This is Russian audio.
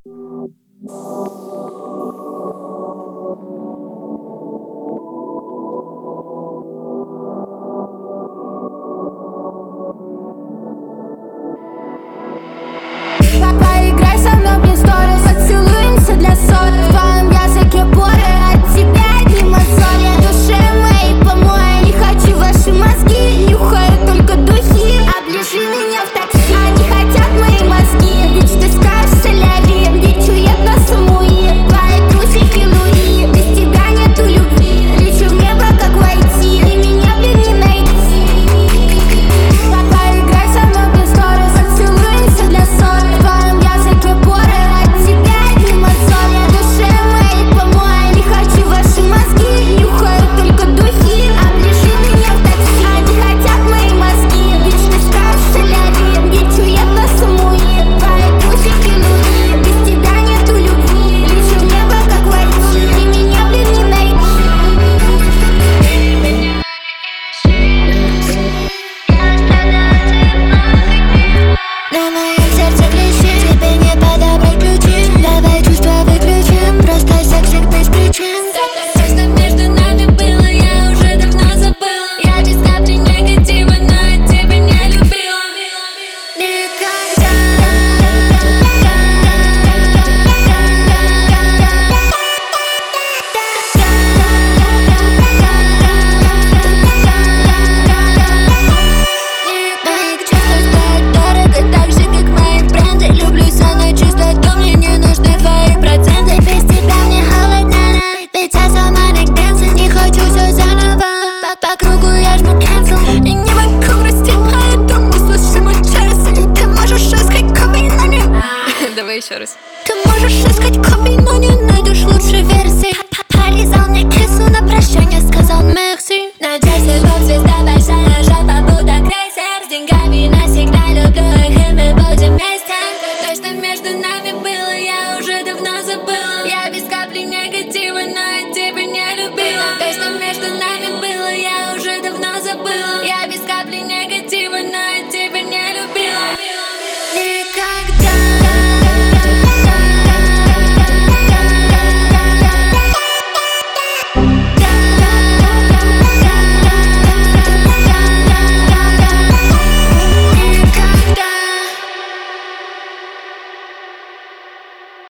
Поиграй со мной, мне сторис, поцелуемся для ссоры. В твоем языке поры, от тебя одни мозоли. Душе моей помой, не хочу ваши мозги. Нюхаю только духи, оближи меня в такси. Они хотят мои мозги, ведь ты скажешь соляри. Ведь уедно самуи, твои трусики Луи. Без тебя нету любви, лечу в небо как войти. И меня, блин, не найти. Поиграй со мной, мне сторис, поцелуемся для ссоры. В твоем языке поры, от тебя одни мозоли. Душе моей помой, не хочу ваши мозги. Нюхаю только духи, оближи меня в такси. Они хотят мои мозги, ведь ты скажешь соляри. Ведь уедно самуи, твои трусики Луи. Без тебя нету любви, лечу в небо как войти. И меня, блин, не найти. На моем сердце ключи, тебе не подобрать ключи. Давай чувства выключим, просто сексик без причин. Точно между нами было, я уже давно забыла. Я без капли негатива, но я тебя не любила. Никогда. Моих чувств стоят дорого, так же как мои бренды. Люблю самую чистоту, мне не нужны твои проценты. Без тебя мне холодно, ведь я сама не грязна. Не хочу все заново, по кругу я жму cancel. И не могу расти, поэтому слушай мой час. Ты можешь искать копии, но не... Давай еще раз. Ты можешь искать копии, но не найдешь лучшей версии. Полизал мне кису на прощание, сказал merci. Надеюсь, что звезда большая, жопа будто крейсер. С деньгами навсегда люблю.